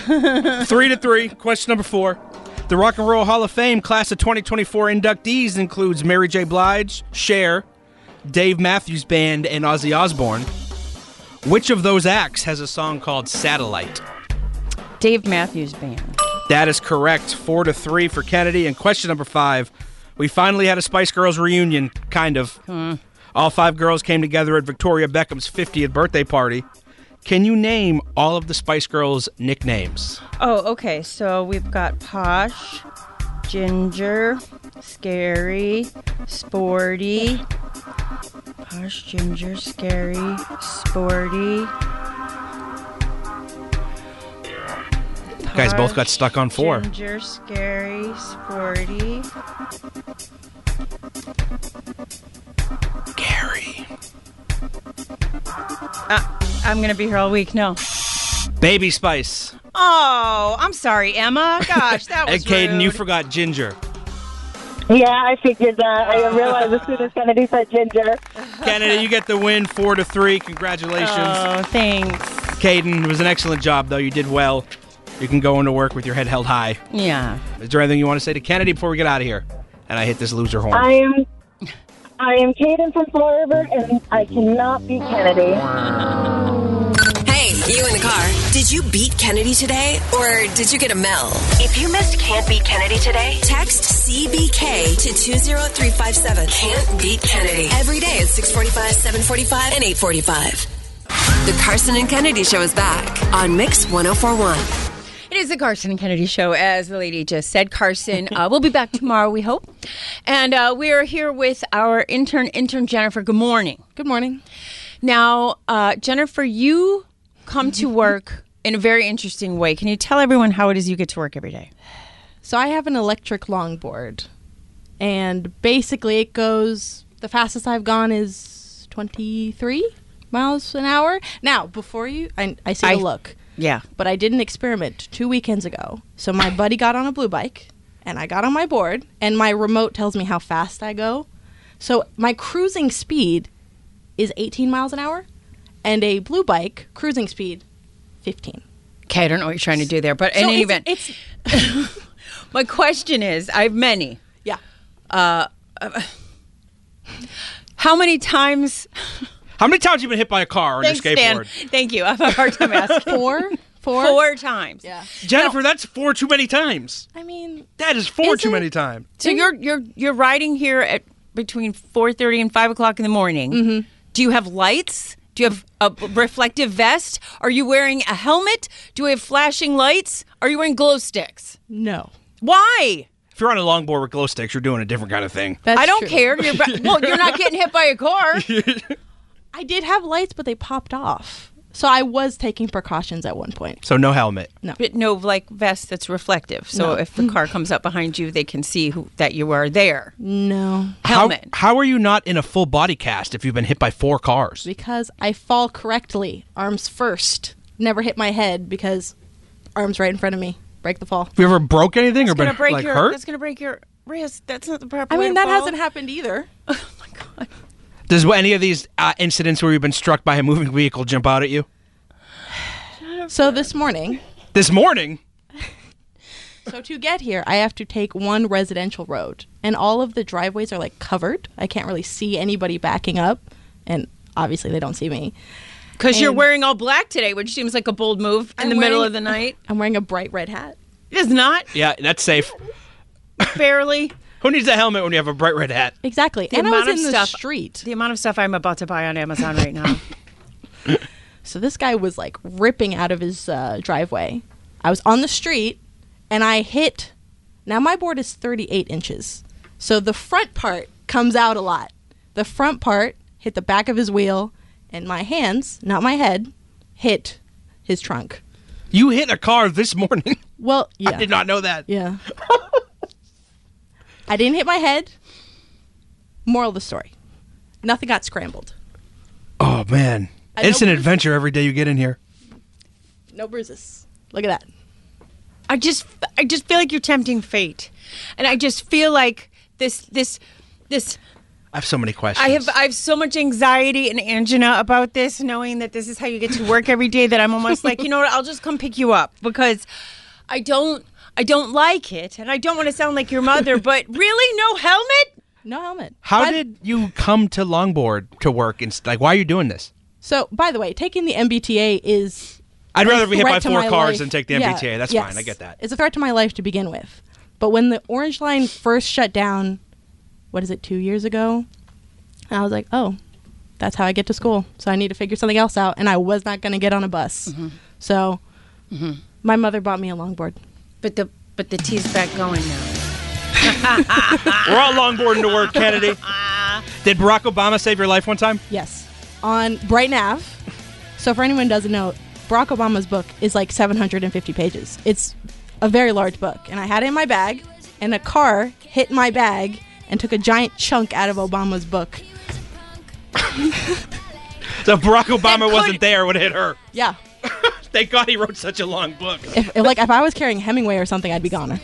3-3. Question number 4. The Rock and Roll Hall of Fame class of 2024 inductees includes Mary J. Blige, Cher, Dave Matthews Band, and Ozzy Osbourne. Which of those acts has a song called Satellite? Dave Matthews Band. That is correct. 4-3 for Kennedy. And question number 5. We finally had a Spice Girls reunion, kind of. All 5 girls came together at Victoria Beckham's 50th birthday party. Can you name all of the Spice Girls' nicknames? Oh, okay. So we've got Posh, Ginger, Scary, Sporty. Posh, Ginger, Scary, Sporty. You guys both got stuck on 4. Ginger, Scary, Sporty. Gary. I'm going to be here all week. No. Baby Spice. Oh, I'm sorry, Emma. Gosh, that was And Caden, rude. you forgot Ginger. Yeah, I figured that. I realized as soon as Kennedy said Ginger. Kennedy, you get the win, 4-3. Congratulations. Oh, thanks. Caden, it was an excellent job, though. You did well. You can go into work with your head held high. Yeah. Is there anything you want to say to Kennedy before we get out of here? And I hit this loser horn. I am Caden from Fall River, and I cannot beat Kennedy. Hey, you in the car. Did you beat Kennedy today, or did you get a Mel? If you missed Can't Beat Kennedy today, text CBK to 20357. Can't Beat Kennedy. Every day at 645, 745, and 845. The Carson and Kennedy Show is back on Mix 1041. It is the Carson and Kennedy Show, as the lady just said. Carson will be back tomorrow, we hope. And we are here with our intern Jennifer. Good morning. Good morning. Now, Jennifer, you come to work in a very interesting way. Can you tell everyone how it is you get to work every day? So I have an electric longboard, and basically it goes, the fastest I've gone is 23 miles an hour. Now, before you, I see the look. Yeah. But I did an experiment 2 weekends ago. So my buddy got on a blue bike, and I got on my board, and my remote tells me how fast I go. So my cruising speed is 18 miles an hour, and a blue bike cruising speed 15. Okay, I don't know what you're trying to do there, but in any event, my question is, I have many. Yeah. How many times... How many times have you been hit by a car on your skateboard? Stan. Thank you. I have a hard time asking. Four times. Yeah. Jennifer, that's 4 too many times. I mean, that is 4 too many times. So you're riding here at between 4:30 and 5 o'clock in the morning. Mm-hmm. Do you have lights? Do you have a reflective vest? Are you wearing a helmet? Do we have flashing lights? Are you wearing glow sticks? No. Why? If you're on a longboard with glow sticks, you're doing a different kind of thing. I don't care. You're not getting hit by a car. I did have lights, but they popped off. So I was taking precautions at one point. So no helmet. No. But no, like, vest that's reflective. So No. if the car comes up behind you, they can see that you are there. No. Helmet. How are you not in a full body cast if you've been hit by 4 cars? Because I fall correctly. Arms first. Never hit my head because arms right in front of me. Break the fall. Have you ever broke anything or been Gonna break like your, hurt? That's going to break your wrist. That's not the proper I way mean, to that fall. hasn't happened either. Does any of these incidents where you've been struck by a moving vehicle jump out at you? So this morning. This morning? So to get here, I have to take one residential road. And all of the driveways are like covered. I can't really see anybody backing up. And obviously they don't see me. Because you're wearing all black today, which seems like a bold move in the middle of the night. I'm wearing a bright red hat. It is not. Yeah, that's safe. Barely. Who needs a helmet when you have a bright red hat? Exactly. The And I amount was of in the stuff- street. The amount of stuff I'm about to buy on Amazon right now. So this guy was like ripping out of his driveway. I was on the street and I hit. Now my board is 38 inches. So the front part comes out a lot. The front part hit the back of his wheel and my hands, not my head, hit his trunk. You hit a car this morning? Well, yeah. I did not know that. Yeah. I didn't hit my head. Moral of the story. Nothing got scrambled. Oh, man. It's an adventure every day you get in here. No bruises. Look at that. I just feel like you're tempting fate. And I just feel like this I have so many questions. I have so much anxiety and angina about this, knowing that this is how you get to work every day, that I'm almost like, you know what, I'll just come pick you up because I don't like it, and I don't want to sound like your mother, but really, no helmet? No helmet. How did you come to longboard to work? And why are you doing this? So, by the way, taking the MBTA is... I'd rather be hit by threat to 4 my cars life. than take the Yeah, MBTA. That's yes. fine. I get that. It's a threat to my life to begin with. But when the Orange Line first shut down, 2 years ago? I was like, oh, that's how I get to school. So I need to figure something else out. And I was not going to get on a bus. Mm-hmm. So my mother bought me a longboard. But the T's back going now. We're all longboarding to work, Kennedy. Did Barack Obama save your life one time? Yes. On Brighton Ave. So for anyone who doesn't know, Barack Obama's book is like 750 pages. It's a very large book. And I had it in my bag, and a car hit my bag and took a giant chunk out of Obama's book. So if Barack Obama wasn't there, it would have hit her. Yeah. Thank God he wrote such a long book. If I was carrying Hemingway or something, I'd be goner.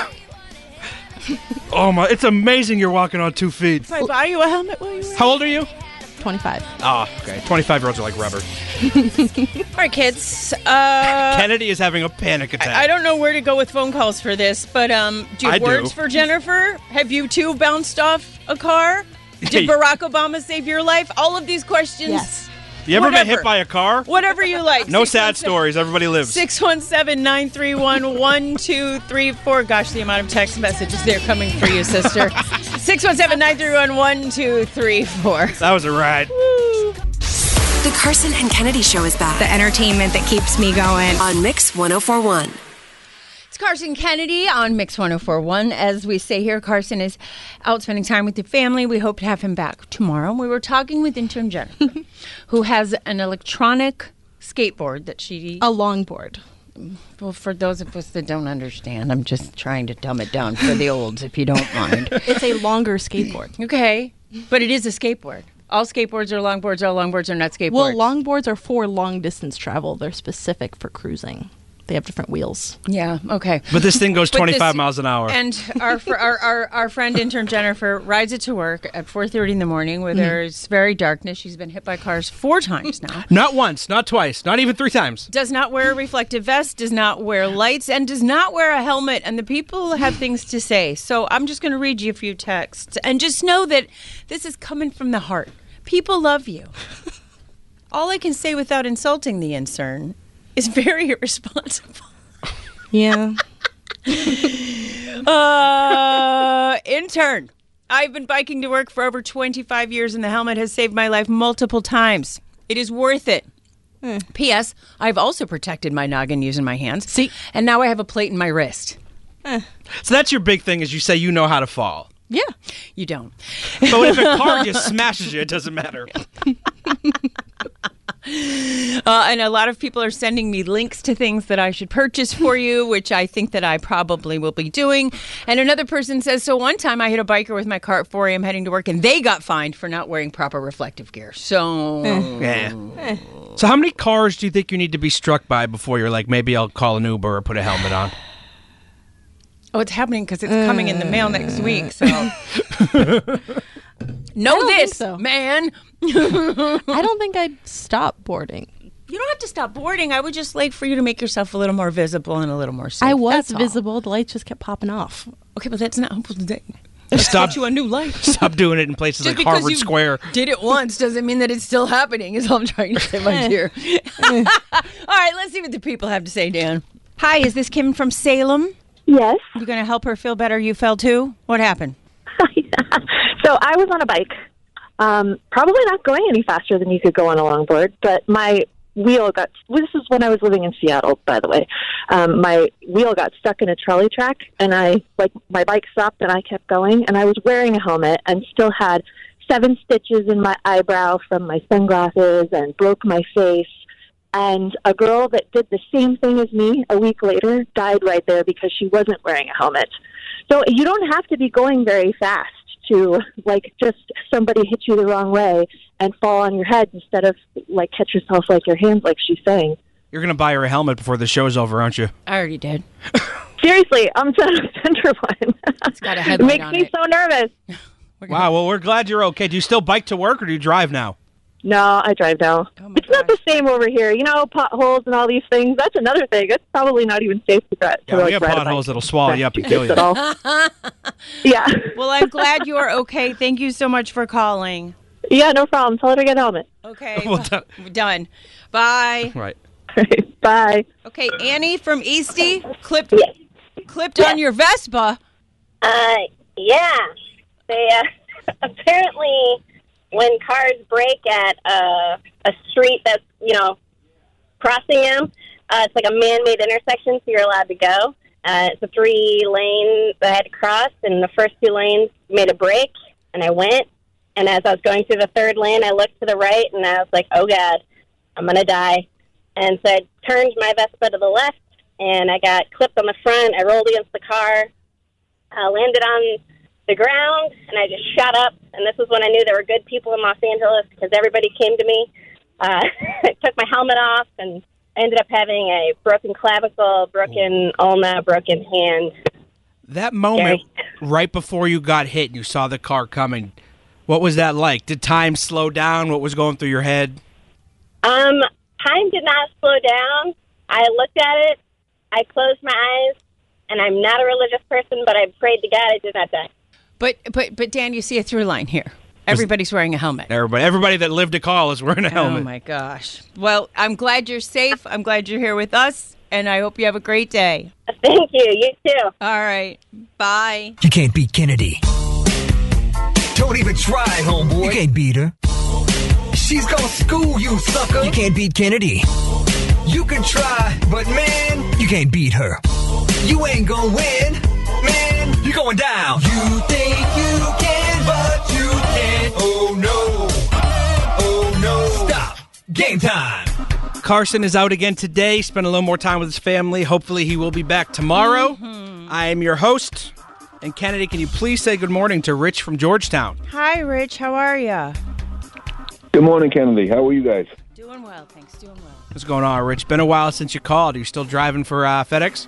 Oh my! It's amazing you're walking on 2 feet. Can I buy you a helmet while you're How old are you? 25. Oh, okay. 25-year-olds are like rubber. All right, kids. Kennedy is having a panic attack. I don't know where to go with phone calls for this, but do you have words for Jennifer? Have you two bounced off a car? Did Barack Obama save your life? All of these questions. Yes. You ever been hit by a car? Whatever you like. No sad stories. Everybody lives. 617-931-1234. Gosh, the amount of text messages they're coming for you, sister. 617-931-1234. That was a ride. The Carson and Kennedy Show is back. The entertainment that keeps me going. On Mix 104.1. It's Carson Kennedy on Mix 104.1. As we say here, Carson is out spending time with the family. We hope to have him back tomorrow. We were talking with intern Jennifer, who has an electronic skateboard that she... A longboard. Well, for those of us that don't understand, I'm just trying to dumb it down for the olds, if you don't mind. It's a longer skateboard. Okay, but it is a skateboard. All skateboards are longboards. All longboards are not skateboards. Well, longboards are for long distance travel. They're specific for cruising. They have different wheels. Yeah, okay. But this thing goes 25 miles an hour. And our friend intern Jennifer rides it to work at 4:30 in the morning where there's very darkness. She's been hit by cars 4 times now. Not once, not twice, not even 3 times. Does not wear a reflective vest, does not wear lights, and does not wear a helmet. And the people have things to say. So I'm just going to read you a few texts. And just know that this is coming from the heart. People love you. All I can say without insulting the intern is very irresponsible. Yeah. Intern. I've been biking to work for over 25 years and the helmet has saved my life multiple times. It is worth it. P.S. I've also protected my noggin using my hands. See? And now I have a plate in my wrist. So that's your big thing is you say you know how to fall. Yeah. You don't. But if a car just smashes you, it doesn't matter. And a lot of people are sending me links to things that I should purchase for you, which I think that I probably will be doing. And another person says, so one time I hit a biker with my car at 4 a.m. heading to work, and they got fined for not wearing proper reflective gear. So, Yeah. So how many cars do you think you need to be struck by before you're like, maybe I'll call an Uber or put a helmet on? Oh, it's happening because it's coming in the mail next week. So, know this, man. I don't think I'd stop boarding. You don't have to stop boarding. I would just like for you to make yourself a little more visible and a little more safe. I was That's all. visible. The lights just kept popping off. Okay, but that's not helpful today. Stop you a new light. Stop doing it in places Just like because Harvard you Square. Did it once doesn't mean that it's still happening. Is all I'm trying to say, my dear. All right, let's see what the people have to say, Dan. Hi, is this Kim from Salem? Yes. You going to help her feel better? You fell too? What happened? So I was on a bike, probably not going any faster than you could go on a longboard, but my wheel got, this is when I was living in Seattle, by the way, my wheel got stuck in a trolley track, and my bike stopped and I kept going, and I was wearing a helmet and still had 7 stitches in my eyebrow from my sunglasses and broke my face. And a girl that did the same thing as me a week later died right there because she wasn't wearing a helmet. So you don't have to be going very fast to, just somebody hit you the wrong way and fall on your head instead of, catch yourself your hands, like she's saying. You're going to buy her a helmet before the show's over, aren't you? I already did. Seriously, I'm trying to send her one. It's got a headlight It on makes me so nervous. Wow, well, we're glad you're okay. Do you still bike to work or do you drive now? No, I drive now. It's not the same over here. You know, potholes and all these things. That's another thing. It's probably not even safe to drive. Yeah, we have potholes that'll swallow you up and kill you. Yeah. Well, I'm glad you're okay. Thank you so much for calling. Yeah, no problem. Tell her to get a helmet. Okay. Done. Bye. Right. Bye. Okay, Annie from Eastie, clipped on your Vespa. Yeah. They apparently, when cars brake at a street that's, crossing them, it's like a man-made intersection, so you're allowed to go. It's a 3-lane that I had to cross, and the first 2 lanes made a break, and I went. And as I was going through the 3rd lane, I looked to the right, and I was like, oh, God, I'm going to die. And so I turned my Vespa to the left, and I got clipped on the front. I rolled against the car, landed on the ground, and I just shot up. And this was when I knew there were good people in Los Angeles because everybody came to me. I took my helmet off, and I ended up having a broken clavicle, broken ulna, broken hand. That moment right before you got hit and you saw the car coming, what was that like? Did time slow down? What was going through your head? Time did not slow down. I looked at it, I closed my eyes, and I'm not a religious person, but I prayed to God I did not die. But Dan, you see a through line here. Everybody's wearing a helmet. Everybody that lived to call is wearing a helmet. Oh, my gosh. Well, I'm glad you're safe. I'm glad you're here with us, and I hope you have a great day. Thank you. You too. All right. Bye. You can't beat Kennedy. Don't even try, homeboy. You can't beat her. She's gonna school you, sucker. You can't beat Kennedy. You can try, but man, you can't beat her. You ain't gonna win. Man, you're going down. You think you can, but you can't. Oh no. Oh no. Stop. Game time. Carson is out again today. Spent a little more time with his family. Hopefully he will be back tomorrow. I am your host. And Kennedy, can you please say good morning to Rich from Georgetown? Hi, Rich. How are you? Good morning, Kennedy. How are you guys? Doing well, thanks. Doing well. What's going on, Rich? Been a while since you called. Are you still driving for FedEx?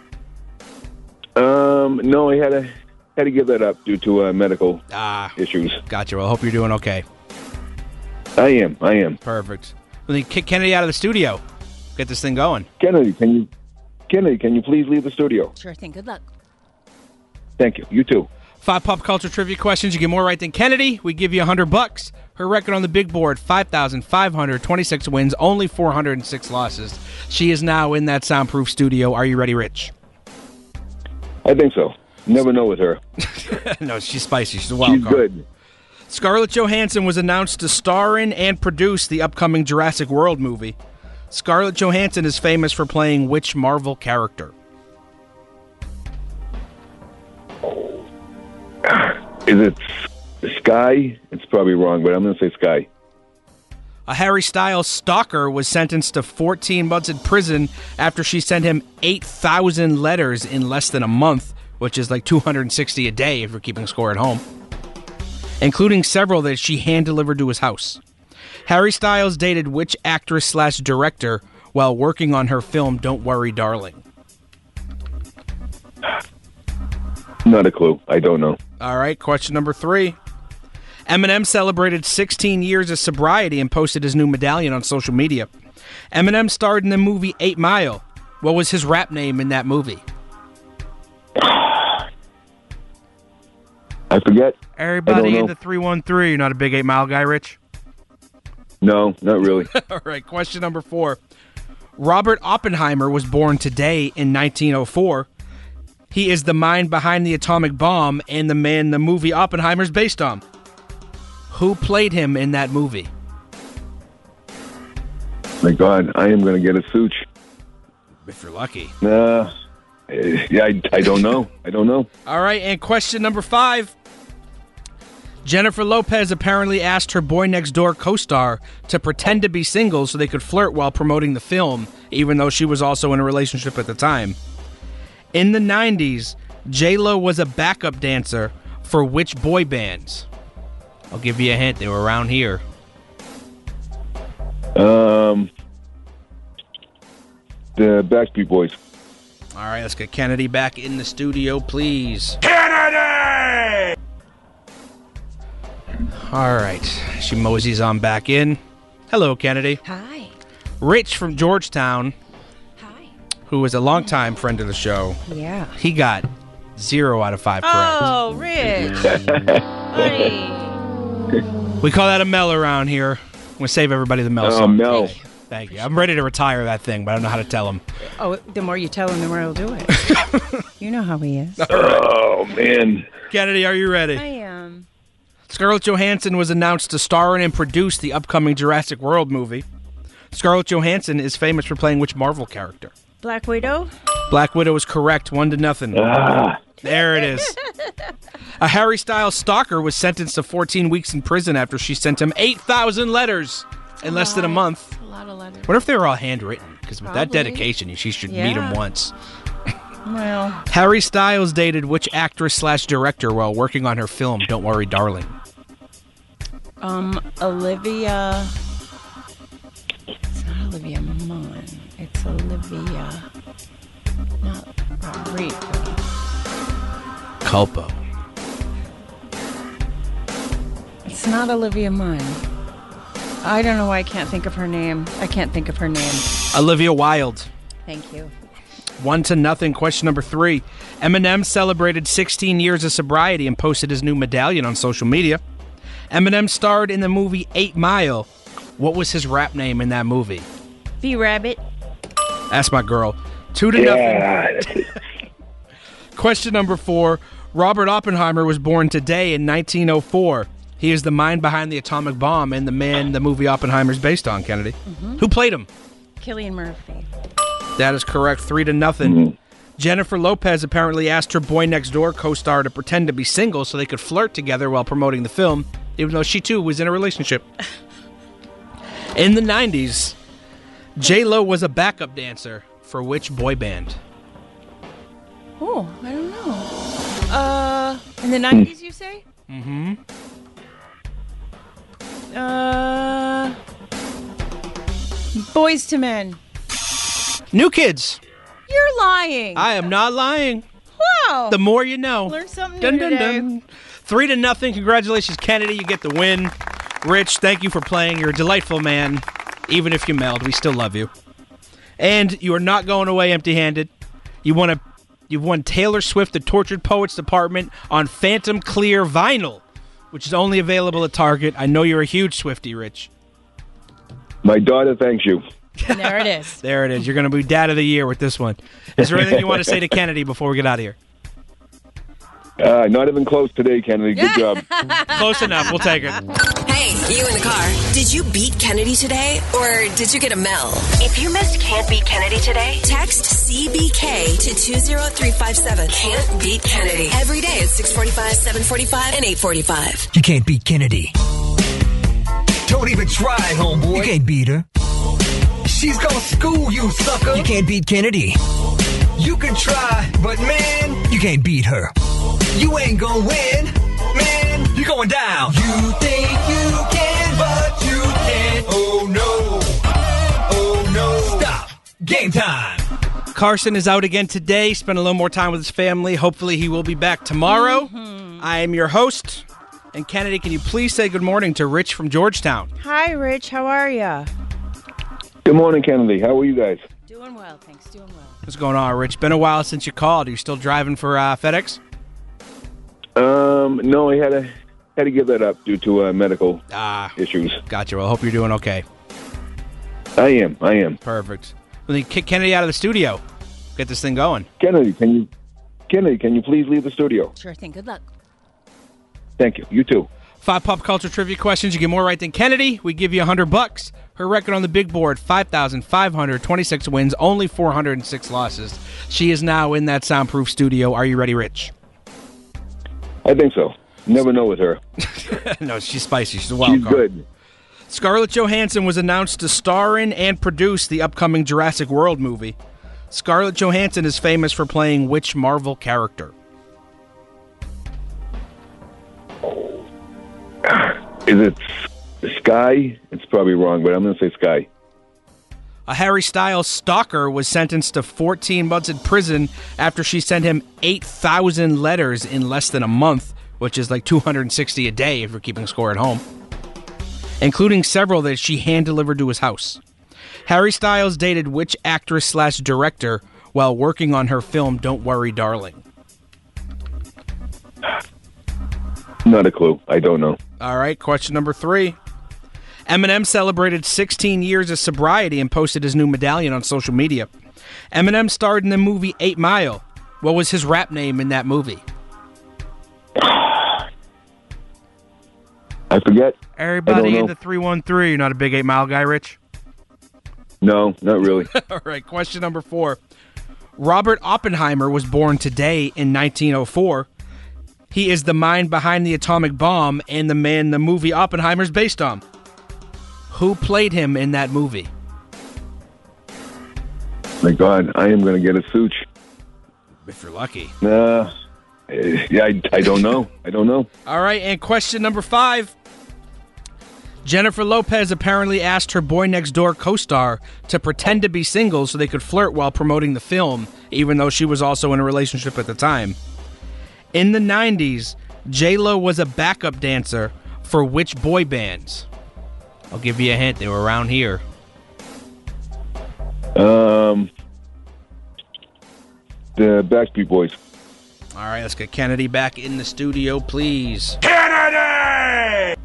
No, I had to give that up due to medical issues. Gotcha. Well, I hope you're doing okay. I am. Perfect. Well, then kick Kennedy out of the studio. Get this thing going. Kennedy, can you please leave the studio? Sure thing. Good luck. Thank you. You too. 5 pop culture trivia questions. You get more right than Kennedy. We give you $100. Her record on the big board, 5,526 wins, only 406 losses. She is now in that soundproof studio. Are you ready, Rich? I think so. Never know with her. No, she's spicy. She's a wild card. She's good. Scarlett Johansson was announced to star in and produce the upcoming Jurassic World movie. Scarlett Johansson is famous for playing which Marvel character? Is it Sky? It's probably wrong, but I'm going to say Sky. A Harry Styles stalker was sentenced to 14 months in prison after she sent him 8,000 letters in less than a month, which is like 260 a day if you're keeping score at home, including several that she hand-delivered to his house. Harry Styles dated which actress/director while working on her film Don't Worry, Darling? Not a clue. I don't know. All right, question number 3. Eminem celebrated 16 years of sobriety and posted his new medallion on social media. Eminem starred in the movie 8 Mile. What was his rap name in that movie? I forget. Everybody in the 313. You're not a big 8 Mile guy, Rich? No, not really. All right, question number 4. Robert Oppenheimer was born today in 1904. He is the mind behind the atomic bomb and the man the movie Oppenheimer's based on. Who played him in that movie? My God, I am going to get a Such. If you're lucky. Yeah, I don't know. I don't know. All right, and question number 5. Jennifer Lopez apparently asked her Boy Next Door co-star to pretend to be single so they could flirt while promoting the film, even though she was also in a relationship at the time. In the 90s, J-Lo was a backup dancer for which boy bands? I'll give you a hint. They were around here. The Backstreet Boys. All right, let's get Kennedy back in the studio, please. Kennedy! All right, she moseys on back in. Hello, Kennedy. Hi. Rich from Georgetown. Hi. Who is a longtime friend of the show. Yeah. He got 0 out of 5 correct. Oh, Rich. We call that a Mel around here. We'll save everybody the Mel Oh, song. Mel. Thank you. I'm ready to retire that thing, but I don't know how to tell him. Oh, the more you tell him, the more he'll do it. You know how he is. Oh, man. Kennedy, are you ready? I am. Scarlett Johansson was announced to star in and produce the upcoming Jurassic World movie. Scarlett Johansson is famous for playing which Marvel character? Black Widow? Black Widow is correct, 1-0. There it is. A Harry Styles stalker was sentenced to 14 weeks in prison after she sent him 8,000 letters in less than a month. A lot of letters. What if they were all handwritten? Because with that Probably. dedication, she should meet him once. Well, Harry Styles dated which actress/director while working on her film Don't Worry, Darling? Olivia. It's not Olivia Munn. It's Olivia. Not Rodrigo. Culpo. It's not Olivia Munn. I don't know why I can't think of her name. Olivia Wilde. Thank you. 1-0. Question number 3. Eminem celebrated 16 years of sobriety and posted his new medallion on social media. Eminem starred in the movie 8 Mile. What was his rap name in that movie? B-Rabbit. That's my girl. 2-0. Question number 4. Robert Oppenheimer was born today in 1904. He is the mind behind the atomic bomb and the man the movie Oppenheimer's based on, Kennedy. Mm-hmm. Who played him? Cillian Murphy. That is correct. 3-0. Jennifer Lopez apparently asked her Boy Next Door co-star to pretend to be single so they could flirt together while promoting the film, even though she too was in a relationship. In the 90s, J-Lo was a backup dancer for which boy band? Oh, I don't know. In the 90s, you say? Mm-hmm. Boys to Men. New Kids. You're lying. I am not lying. Wow. The more you know. Learned something new today. 3-0. Congratulations, Kennedy. You get the win. Rich, thank you for playing. You're a delightful man. Even if you mailed, we still love you. And you are not going away empty-handed. You've won Taylor Swift, the Tortured Poets Department on Phantom Clear Vinyl, which is only available at Target. I know you're a huge Swiftie, Rich. My daughter thanks you. There it is. There it is. You're going to be Dad of the Year with this one. Is there anything you want to say to Kennedy before we get out of here? Not even close today, Kennedy. Good job. Close enough. We'll take it. Hey, you in the car. Did you beat Kennedy today, or did you get a Mel? If you missed Can't Beat Kennedy today, text CBK to 20357. Can't Beat Kennedy. Every day at 6:45, 7:45, and 8:45. You can't beat Kennedy. Don't even try, homeboy. You can't beat her. She's gonna school you, sucker. You can't beat Kennedy. You can try, but man, you can't beat her. You ain't gonna win, man. You're going down. You think you can, but you can't. Oh no. Oh no. Stop. Game time. Carson is out again today. Spent a little more time with his family. Hopefully he will be back tomorrow. I am your host. And Kennedy, can you please say good morning to Rich from Georgetown? Hi, Rich. How are you? Good morning, Kennedy. How are you guys? Doing well, thanks. Doing well. What's going on, Rich? Been a while since you called. Are you still driving for FedEx? No, I had to give that up due to medical issues. Gotcha. Well, I hope you're doing okay. I am. Perfect. Well, then kick Kennedy out of the studio. Get this thing going. Kennedy, can you please leave the studio? Sure thing. Good luck. Thank you. You too. 5 pop culture trivia questions. You get more right than Kennedy. We give you $100. Her record on the big board, 5,526 wins, only 406 losses. She is now in that soundproof studio. Are you ready, Rich? I think so. Never know with her. No, she's spicy. She's a wild card. She's good. Scarlett Johansson was announced to star in and produce the upcoming Jurassic World movie. Scarlett Johansson is famous for playing which Marvel character? Is it Sky? It's probably wrong, but I'm going to say Sky. A Harry Styles stalker was sentenced to 14 months in prison after she sent him 8,000 letters in less than a month, which is like 260 a day if you're keeping score at home, including several that she hand-delivered to his house. Harry Styles dated which actress/director while working on her film Don't Worry, Darling? Not a clue. I don't know. All right, question number 3. Eminem celebrated 16 years of sobriety and posted his new medallion on social media. Eminem starred in the movie 8 Mile. What was his rap name in that movie? I forget. Everybody in the 313. You're not a big 8 Mile guy, Rich? No, not really. All right, question number 4. Robert Oppenheimer was born today in 1904. He is the mind behind the atomic bomb and the man the movie Oppenheimer's based on. Who played him in that movie? My God, I am going to get a Such. If you're lucky. Yeah, I don't know. I don't know. All right, and question number 5. Jennifer Lopez apparently asked her Boy Next Door co-star to pretend to be single so they could flirt while promoting the film, even though she was also in a relationship at the time. In the 90s, J-Lo was a backup dancer for which boy bands? I'll give you a hint. They were around here. The Backstreet Boys. All right, let's get Kennedy back in the studio, please. Kennedy!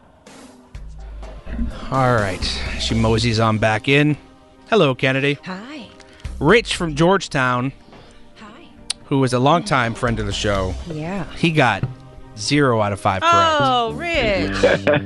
All right, she moseys on back in. Hello, Kennedy. Hi. Rich from Georgetown. Hi. Who is a longtime friend of the show. Yeah. He got 0 out of 5 correct. Oh, Rich.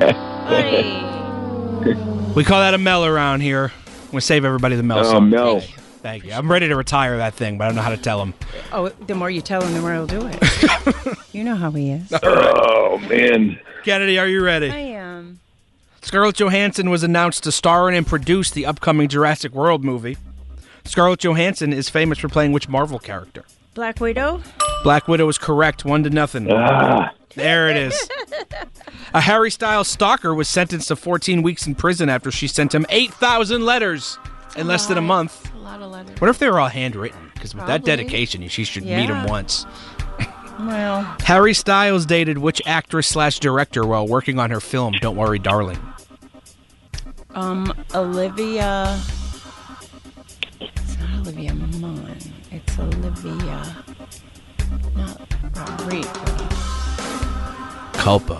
We call that a Mel around here. We'll save everybody the Mel song. Mel. Thank you. I'm ready to retire that thing, but I don't know how to tell him. Oh, the more you tell him, the more he'll do it. You know how he is. Oh, man. Kennedy, are you ready? I am. Scarlett Johansson was announced to star in and produce the upcoming Jurassic World movie. Scarlett Johansson is famous for playing which Marvel character? Black Widow? Black Widow is correct, 1-0. There it is. A Harry Styles stalker was sentenced to 14 weeks in prison after she sent him 8,000 letters in less than a month. A lot of letters. What if they were all handwritten? Because with that Probably. dedication, she should meet him once. Well. Harry Styles dated which actress/director while working on her film Don't Worry, Darling? Olivia. It's not Olivia Munn. It's Olivia. Not Rodrigo. Culpo.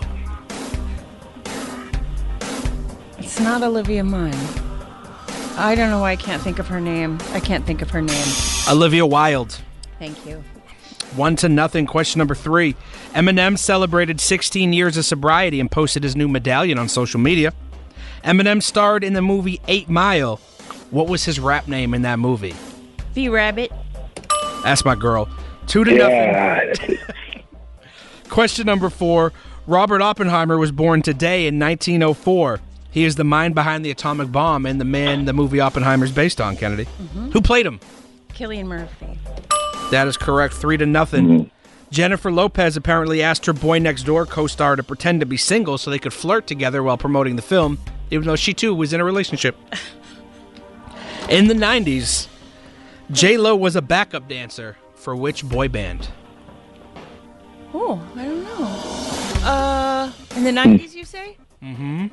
It's not Olivia Munn. I don't know why I can't think of her name. Olivia Wilde. Thank you. 1-0. Question number 3. Eminem celebrated 16 years of sobriety and posted his new medallion on social media. Eminem starred in the movie 8 Mile. What was his rap name in that movie? B-Rabbit. That's my girl. 2-0. Question number 4. Robert Oppenheimer was born today in 1904. He is the mind behind the atomic bomb and the man the movie Oppenheimer's based on, Kennedy. Who played him? Cillian Murphy. That is correct. 3-0. Jennifer Lopez apparently asked her Boy Next Door co-star to pretend to be single so they could flirt together while promoting the film, even though she too was in a relationship. In the 90s, J-Lo was a backup dancer for which boy band? Oh, I don't know. In the 90s, you say? Mm-hmm.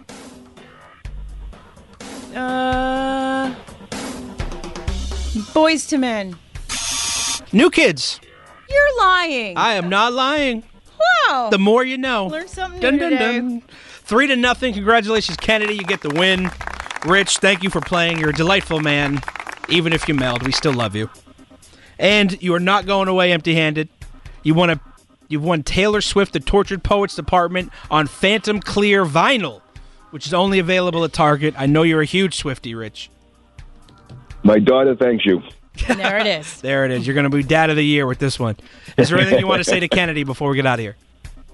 Boys to Men. New Kids. You're lying. I am not lying. Wow. The more you know. Learned something new today. 3-0. Congratulations, Kennedy. You get the win. Rich, thank you for playing. You're a delightful man. Even if you mailed, we still love you. And you are not going away empty-handed. You've won Taylor Swift the Tortured Poets Department on Phantom Clear vinyl, which is only available at Target. I know you're a huge Swiftie, Rich. My daughter thanks you. And there it is. There it is. You're going to be Dad of the Year with this one. Is there anything you want to say to Kennedy before we get out of here?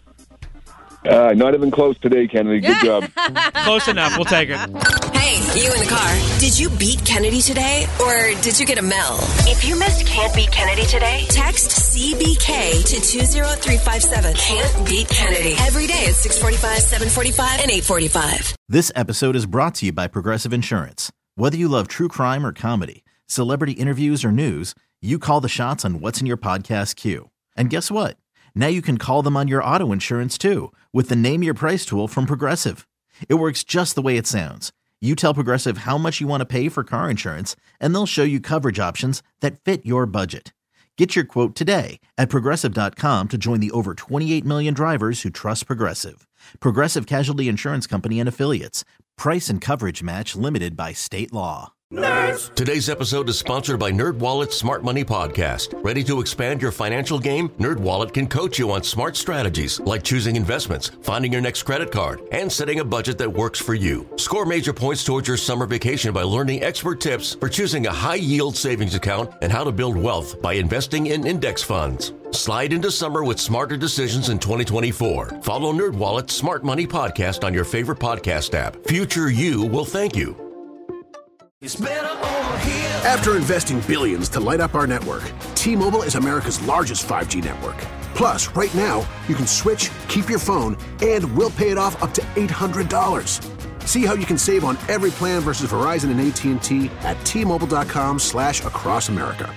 Not even close today, Kennedy. Good job. Close enough. We'll take it. Hey, you in the car. Did you beat Kennedy today, or did you get a Mel? If you missed Can't Beat Kennedy today, text CBK to 20357. Can't Beat Kennedy. Every day at 645, 745, and 845. This episode is brought to you by Progressive Insurance. Whether you love true crime or comedy, celebrity interviews or news, you call the shots on what's in your podcast queue. And guess what? Now you can call them on your auto insurance too with the Name Your Price tool from Progressive. It works just the way it sounds. You tell Progressive how much you want to pay for car insurance, and they'll show you coverage options that fit your budget. Get your quote today at Progressive.com to join the over 28 million drivers who trust Progressive. Progressive Casualty Insurance Company and Affiliates. Price and coverage match limited by state law. Nerds. Today's episode is sponsored by NerdWallet's Smart Money Podcast. Ready to expand your financial game? NerdWallet can coach you on smart strategies like choosing investments, finding your next credit card, and setting a budget that works for you. Score major points towards your summer vacation by learning expert tips for choosing a high-yield savings account and how to build wealth by investing in index funds. Slide into summer with smarter decisions in 2024. Follow NerdWallet's Smart Money Podcast on your favorite podcast app. Future you will thank you. It's better over here. After investing billions to light up our network, T-Mobile is America's largest 5G network. Plus, right now, you can switch, keep your phone, and we'll pay it off up to $800. See how you can save on every plan versus Verizon and AT&T at T-Mobile.com/across-America.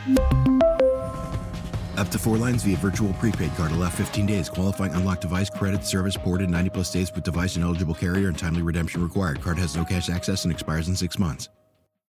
Up to 4 lines via virtual prepaid card. Allow 15 days. Qualifying unlocked device credit. Service ported 90+ states with device and eligible carrier and timely redemption required. Card has no cash access and expires in 6 months.